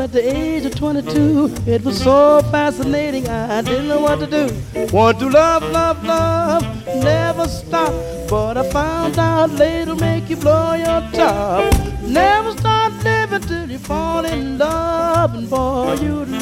at the age of 22. It was so fascinating, I didn't know what to do. Want to love, love, love, never stop. But I found out later make you blow your top. Never start living till you fall in love. And boy, you